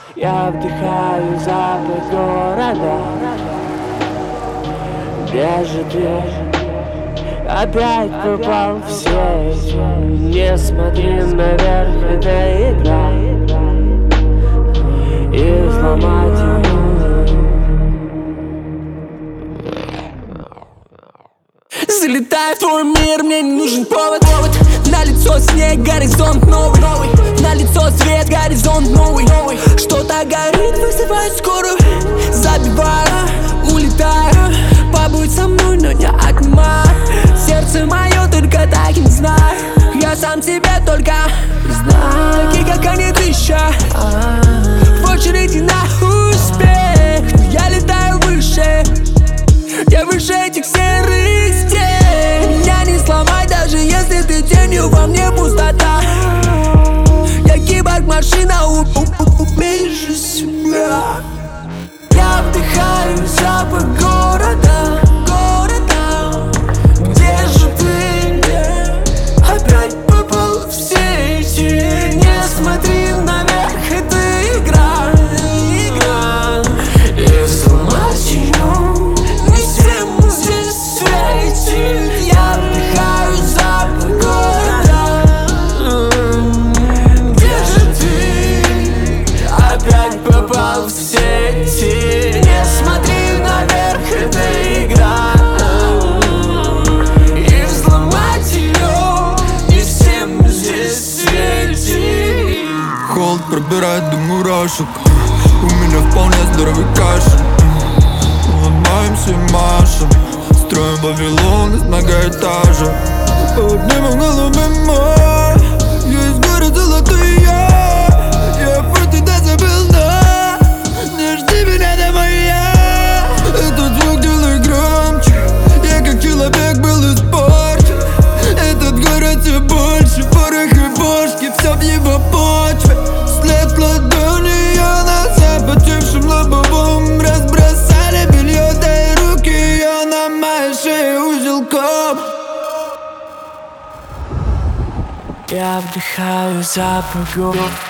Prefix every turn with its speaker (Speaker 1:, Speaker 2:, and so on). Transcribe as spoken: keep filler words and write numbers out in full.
Speaker 1: Я вдыхаю запах города. Где же ты? Опять попал в сеть. Не смотри наверх, это игра. И сломать ее.
Speaker 2: Залетаю в твой мир, мне не нужен повод, повод. На лицо снег, горизонт новый, новый. На лицо свет, горизонт новый, новый. Что-то горит, вызывает скорую. Забиваю, улетаю. Побудь со мной, но не отнимай. Сердце мое только таким знаю. Я сам себя только знаю. Такие, как они, тысяча. В очереди на успех. Но я летаю выше. Я выше этих серых стен. Меня не сломай, даже если ты тенью, во мне пустота. Я киборг, машина, убей же себя. Я вдыхаю запах города, города. Где же ты? Опять попал в сети. Не смотри наверх, это игра, игра. И сломать ее не всем здесь светит. Я вдыхаю запах города. Где же ты? Опять попал в сети. Не смотри наверх, это игра. И взломать ее не всем здесь светит.
Speaker 3: Холод пробирает до мурашек. У меня вполне здоровый кашель. Улыбаемся и машем. Строим Вавилон из многоэтажек. Поднимем голубый мой. Есть город золотой я. Я просто да забыл, да. Не жди меня домой я. Этот звук делай громче. Я как человек был испорчен. Этот город все больше. Порох и бошки, все в его почве. След ладони я на запотевшем лобовом. Разбросали белье, дай руки. Я на моей шее узелком.
Speaker 1: Я вдыхаю запах города.